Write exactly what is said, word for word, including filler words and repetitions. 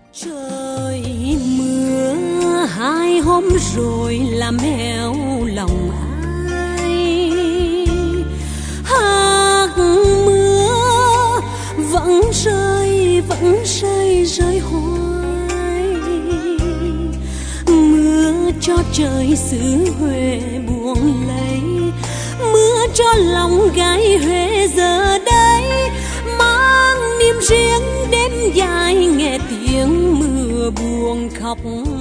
Trời mưa hai hôm rồi làm héo lòng ai, hạt mưa vẫn rơi vẫn rơi rơi hoài. Mưa cho trời xứ Huế buồn lấy, mưa cho lòng gái Huế giờ đây mang niềm riêng đêm dài nghe tiếng mưa buồn khóc.